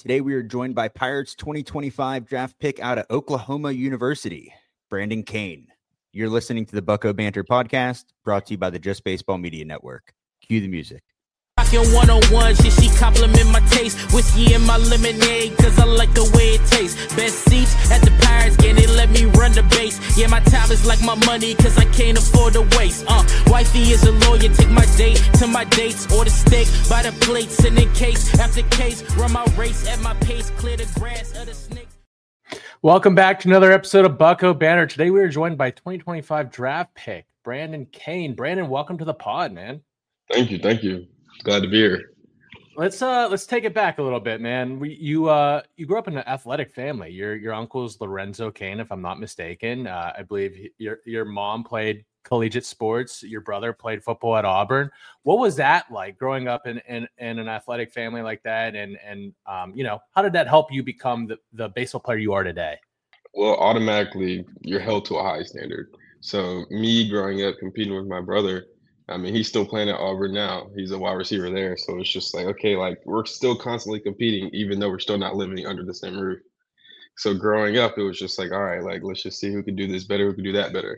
Today we are joined by Pirates 2025 draft pick out of Oklahoma University, Brandon Kane. You're listening to the Bucko Banter podcast, brought to you by the Just Baseball Media Network. Cue the music. Rockin' 101, she compliment my taste. Whiskey in my lemonade, cause I like the way it tastes. Best seats at the Pirates game, they let me run the base. Yeah, my time is like my money, cause I can't afford to waste. Wifey is a lawyer, take my date to my dates. Order steak by the plate, sending case after case. Run my race at my pace, clear the grass of the snakes. Welcome back to another episode of Bucko Banter. Today we are joined by 2025 draft pick, Brandon Kane. Brandon, welcome to the pod, man. Thank you. Glad to be here. Let's take it back a little bit, man. You grew up in an athletic family. Your uncle's Lorenzo Kane, if I'm not mistaken. I believe your mom played collegiate sports. Your brother played football at Auburn. What was that like growing up in an athletic family like that? And how did that help you become the baseball player you are today? Well, automatically you're held to a high standard. So me growing up competing with my brother, I mean, he's still playing at Auburn now. He's a wide receiver there. So it's just like, okay, like we're still constantly competing, even though we're still not living under the same roof. So growing up, it was just like, all right, like, let's just see who can do this better, who can do that better.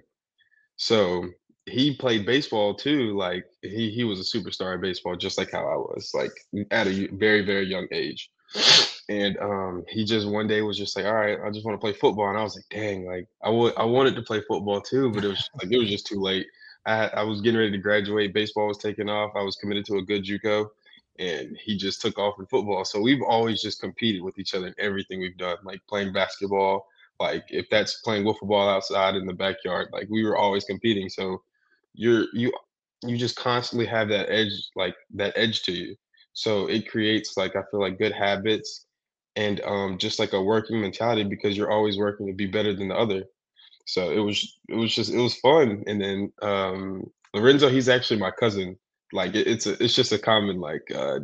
So he played baseball too. Like he was a superstar in baseball, just like how I was, like at a very, very young age. And he just one day was just like, all right, I just want to play football. And I was like, dang, like I wanted to play football too, but it was just too late. I was getting ready to graduate. Baseball was taking off. I was committed to a good JUCO, and he just took off in football. So we've always just competed with each other in everything we've done, like playing basketball. Like if that's playing wiffle ball outside in the backyard, like we were always competing. So you just constantly have that edge to you. So it creates like I feel like good habits and just like a working mentality because you're always working to be better than the other. So it was fun. And then Lorenzo, he's actually my cousin. Like it's just a common like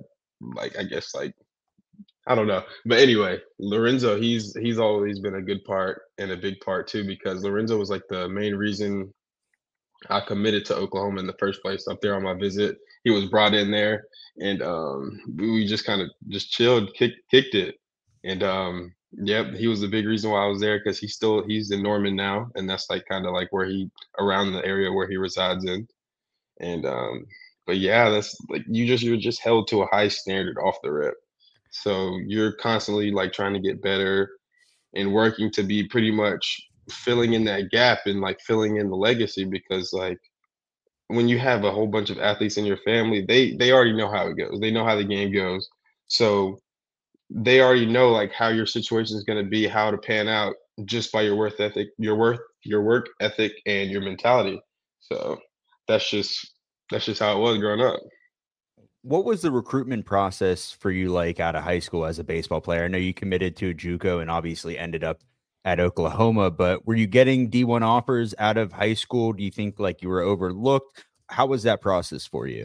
I guess like I don't know. But anyway, Lorenzo, he's always been a good part and a big part too, because Lorenzo was like the main reason I committed to Oklahoma in the first place. Up there on my visit, he was brought in there, and we just kind of just chilled, kicked it, and yep, he was the big reason why I was there because he's in Norman now, and that's like kind of like where he around the area where he resides in, and but yeah, that's like you're just held to a high standard off the rip, so you're constantly like trying to get better and working to be pretty much filling in that gap and like filling in the legacy because like when you have a whole bunch of athletes in your family, they already know how it goes. They know how the game goes. So they already know like how your situation is going to be, how to pan out just by your work ethic, your work ethic and your mentality. So that's just how it was growing up. What was the recruitment process for you like out of high school as a baseball player? I know you committed to a JUCO and obviously ended up at Oklahoma, but were you getting D1 offers out of high school? Do you think like you were overlooked? How was that process for you?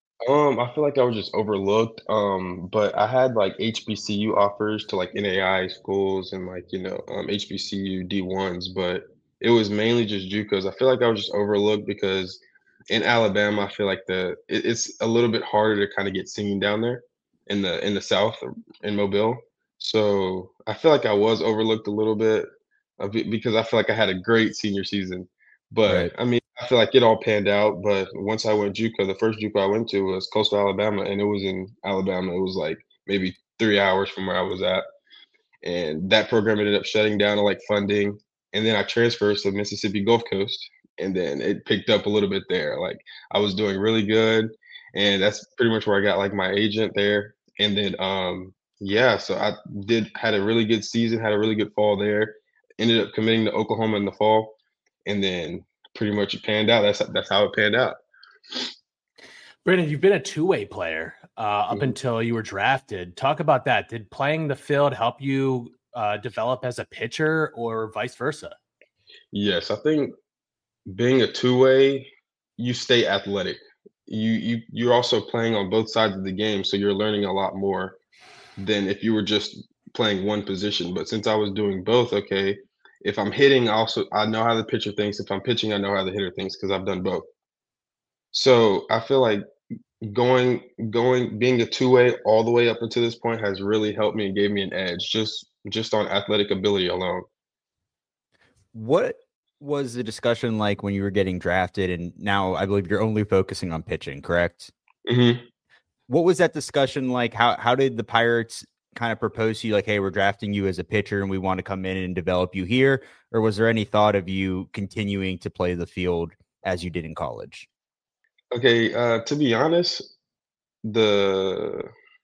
I feel like I was just overlooked. But I had like HBCU offers to like NAI schools and like, HBCU D1s, but it was mainly just JUCOs. I feel like I was just overlooked because in Alabama, I feel like it's a little bit harder to kind of get seen down there in the South in Mobile. So I feel like I was overlooked a little bit because I feel like I had a great senior season. But Right. I mean, I feel like it all panned out. But once I went JUCO, the first JUCO I went to was Coastal Alabama, and it was in Alabama. It was like maybe 3 hours from where I was at. And that program ended up shutting down to like funding. And then I transferred to Mississippi Gulf Coast, and then it picked up a little bit there. Like I was doing really good, and that's pretty much where I got like my agent there. And then yeah, so I had a really good season, had a really good fall there. Ended up committing to Oklahoma in the fall, and then pretty much it panned out. That's how it panned out. Brandon, you've been a two-way player up until you were drafted. Talk about that. Did playing the field help you develop as a pitcher or vice versa? Yes, I think being a two-way, you stay athletic. You're also playing on both sides of the game, so you're learning a lot more than if you were just playing one position. But since I was doing both, okay, if I'm hitting, I know how the pitcher thinks. If I'm pitching, I know how the hitter thinks because I've done both. So I feel like being a two-way all the way up until this point has really helped me and gave me an edge just on athletic ability alone. What was the discussion like when you were getting drafted? And now I believe you're only focusing on pitching, correct? Mm-hmm. What was that discussion like? How did the Pirates kind of propose to you, like, hey, we're drafting you as a pitcher and we want to come in and develop you here? Or was there any thought of you continuing to play the field as you did in college? Okay, to be honest, the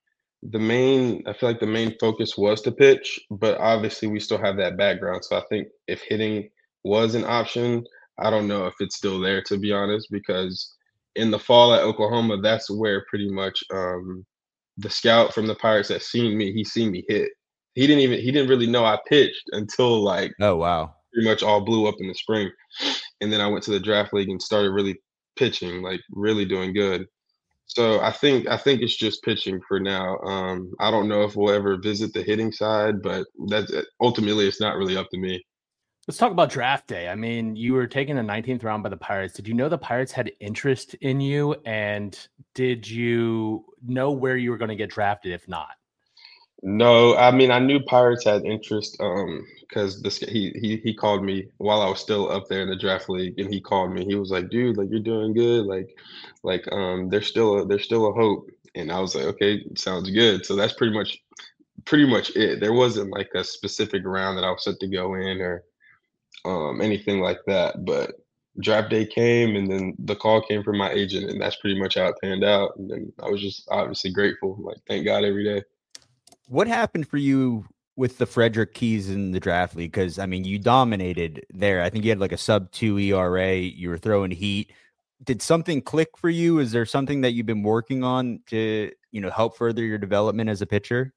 I feel like the main focus was to pitch, but obviously we still have that background. So I think if hitting was an option, I don't know if it's still there, to be honest, because in the fall at Oklahoma, that's where pretty much the scout from the Pirates that seen me, he seen me hit. He didn't really know I pitched until like Oh, wow. pretty much all blew up in the spring. And then I went to the draft league and started really pitching, like really doing good. So I think it's just pitching for now. I don't know if we'll ever visit the hitting side, but that's ultimately it's not really up to me. Let's talk about draft day. I mean, you were taken the 19th round by the Pirates. Did you know the Pirates had interest in you? And did you know where you were going to get drafted if not? No, I mean I knew Pirates had interest because this he called me while I was still up there in the draft league, and he called me. He was like, "Dude, like you're doing good. Like there's still a hope." And I was like, "Okay, sounds good." So that's pretty much it. There wasn't like a specific round that I was set to go in or anything like that. But draft day came, and then the call came from my agent, and that's pretty much how it panned out. And then I was just obviously grateful. Like thank God every day. What happened for you with the Frederick Keys in the draft league? Because, I mean, you dominated there. I think you had like a sub-2 ERA. You were throwing heat. Did something click for you? Is there something that you've been working on to, help further your development as a pitcher?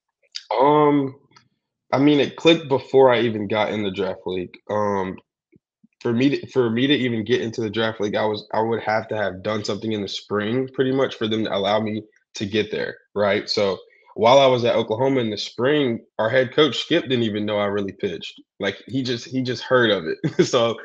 Um, I mean, it clicked before I even got in the draft league. For me to even get into the draft league, I would have to have done something in the spring pretty much for them to allow me to get there, right? So while I was at Oklahoma in the spring, our head coach Skip didn't even know I really pitched. Like he just heard of it. So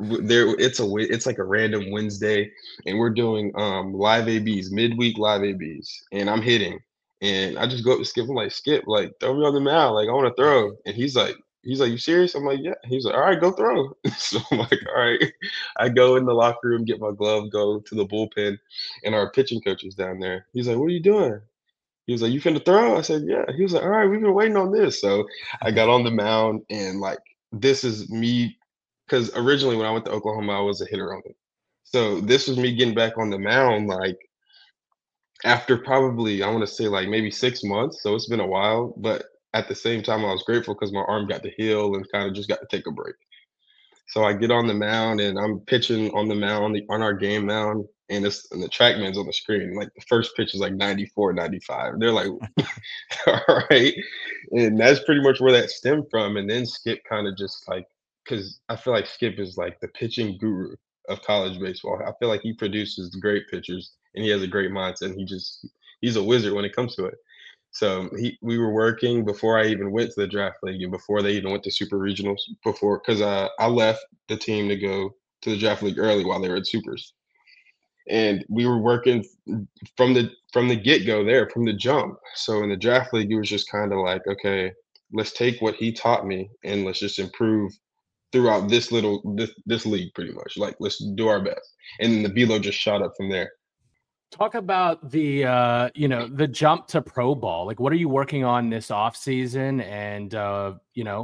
it's like a random Wednesday, and we're doing live ABs, midweek live ABs, and I'm hitting. And I just go up to Skip. I'm like, Skip, like, throw me on the mound. Like, I want to throw. And he's like, you serious? I'm like, yeah. He's like, all right, go throw. So I'm like, all right. I go in the locker room, get my glove, go to the bullpen, and our pitching coach is down there. He's like, what are you doing? He was like, you finna throw? I said, yeah. He was like, all right, we've been waiting on this. So I got on the mound, and like, this is me. Because originally when I went to Oklahoma, I was a hitter only. So this was me getting back on the mound, like, after probably I want to say like maybe 6 months, so it's been a while. But at the same time, I was grateful because my arm got to heal and kind of just got to take a break. So I get on the mound and I'm pitching on the mound on our game mound, and the TrackMan's on the screen. Like the first pitch is like 94, 95. They're like, all right, and that's pretty much where that stemmed from. And then Skip kind of just like because I feel like Skip is like the pitching guru of college baseball. I feel like he produces great pitchers and he has a great mindset. And he's a wizard when it comes to it. So we were working before I even went to the draft league and before they even went to super regionals before because I left the team to go to the draft league early while they were at supers. And we were working from the get-go there, from the jump. So in the draft league, it was just kind of like, okay, let's take what he taught me and let's just improve throughout this league pretty much. Like let's do our best. And then the Belo just shot up from there. Talk about the jump to pro ball. Like, what are you working on this off season? And, are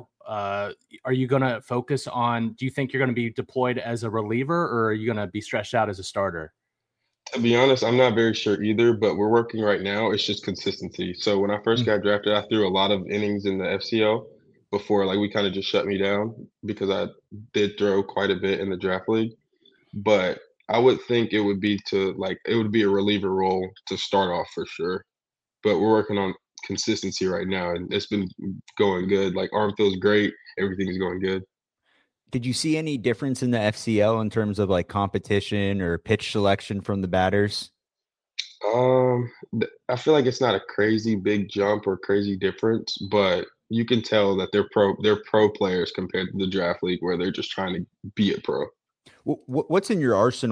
you going to focus on, do you think you're going to be deployed as a reliever or are you going to be stretched out as a starter? To be honest, I'm not very sure either, but we're working right now. It's just consistency. So when I first got drafted, I threw a lot of innings in the FCO before like we kind of just shut me down because I did throw quite a bit in the draft league. But I would think it would be a reliever role to start off for sure. But we're working on consistency right now, and it's been going good. Like arm feels great, everything's going good. Did you see any difference in the FCL in terms of like competition or pitch selection from the batters? I feel like it's not a crazy big jump or crazy difference, but you can tell that they're pro players compared to the draft league where they're just trying to be a pro. What's in your arsenal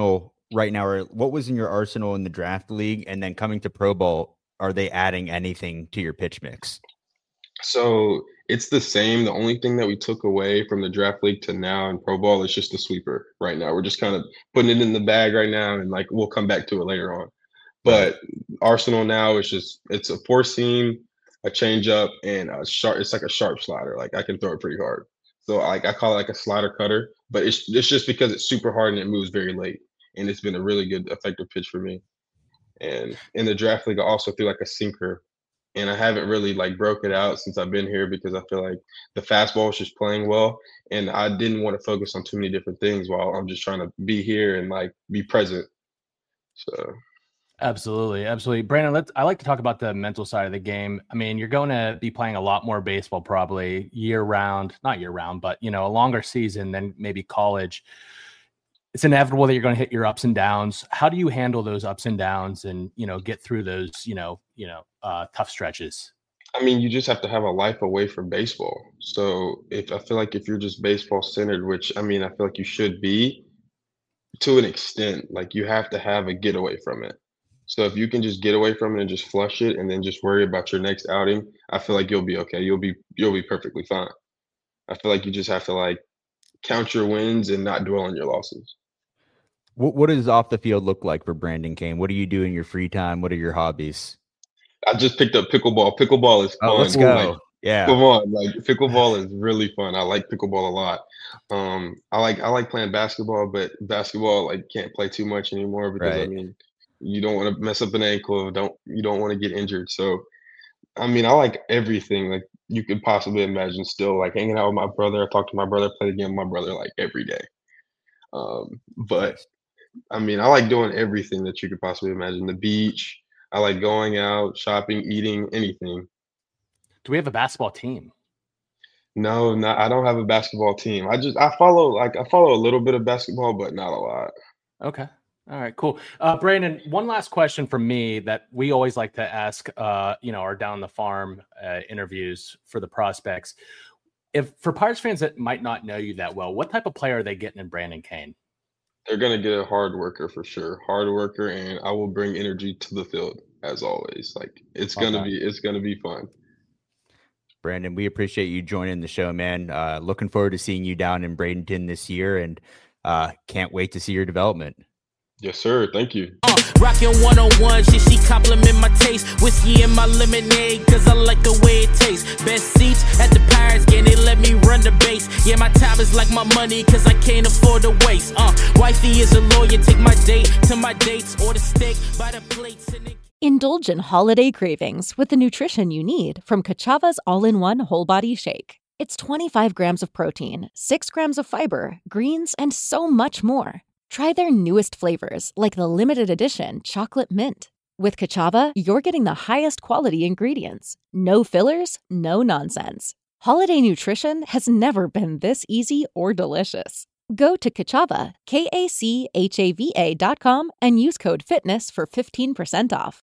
right now, or what was in your arsenal in the draft league, and then coming to Pro Bowl, are they adding anything to your pitch mix? So it's the same. The only thing that we took away from the draft league to now in Pro Bowl is just the sweeper right now. We're just kind of putting it in the bag right now, and like we'll come back to it later on. But Arsenal now is it's a four seam, a changeup, and a sharp. It's like a sharp slider. Like I can throw it pretty hard. So like I call it like a slider cutter, but it's just because it's super hard and it moves very late, and it's been a really good effective pitch for me. And in the draft league, I also threw like a sinker, and I haven't really like broke it out since I've been here because I feel like the fastball is just playing well, and I didn't want to focus on too many different things while I'm just trying to be here and like be present. So. Absolutely. Absolutely. Brandon, I like to talk about the mental side of the game. I mean, you're going to be playing a lot more baseball probably not year round, but, a longer season than maybe college. It's inevitable that you're going to hit your ups and downs. How do you handle those ups and downs and, get through those, tough stretches? I mean, you just have to have a life away from baseball. So I feel like if you're just baseball centered, which I mean, I feel like you should be to an extent, like you have to have a getaway from it. So if you can just get away from it and just flush it and then just worry about your next outing, I feel like you'll be okay. You'll be perfectly fine. I feel like you just have to like count your wins and not dwell on your losses. What does off the field look like for Brandon Kane? What do you do in your free time? What are your hobbies? I just picked up pickleball. Pickleball is fun. Oh, let's go. Like, yeah. Come on. Like pickleball is really fun. I like pickleball a lot. I like playing basketball, but basketball like can't play too much anymore because I mean you don't want to mess up an ankle, you don't want to get injured. So I mean I like everything like you could possibly imagine still, like hanging out with my brother. I talk to my brother, play the game with my brother like every day. But I mean I like doing everything that you could possibly imagine. The beach, I like going out, shopping, eating, anything. Do we have a basketball team? No, I don't have a basketball team. I follow a little bit of basketball, but not a lot. Okay. All right, cool. Brandon, one last question from me that we always like to ask, our down the farm interviews for the prospects. If for Pirates fans that might not know you that well, what type of player are they getting in Brandon Kane? They're going to get a hard worker for sure. Hard worker, and I will bring energy to the field as always. Like it's going to be fun. Brandon, we appreciate you joining the show, man. Looking forward to seeing you down in Bradenton this year, and can't wait to see your development. Yes, sir. Thank you. Rockin' 101, she compliment my taste. Whiskey in my lemonade, cause I like the way it tastes. Best seats at the Pirates game, they let me run the base. Yeah, my time is like my money, cause I can't afford to waste. Wifey is a lawyer, take my date to my dates. Order steak by the plates. Indulge in holiday cravings with the nutrition you need from Kachava's all-in-one whole body shake. It's 25 grams of protein, 6 grams of fiber, greens, and so much more. Try their newest flavors, like the limited edition chocolate mint. With Kachava, you're getting the highest quality ingredients. No fillers, no nonsense. Holiday nutrition has never been this easy or delicious. Go to Kachava, KACHAVA.com, and use code FITNESS for 15% off.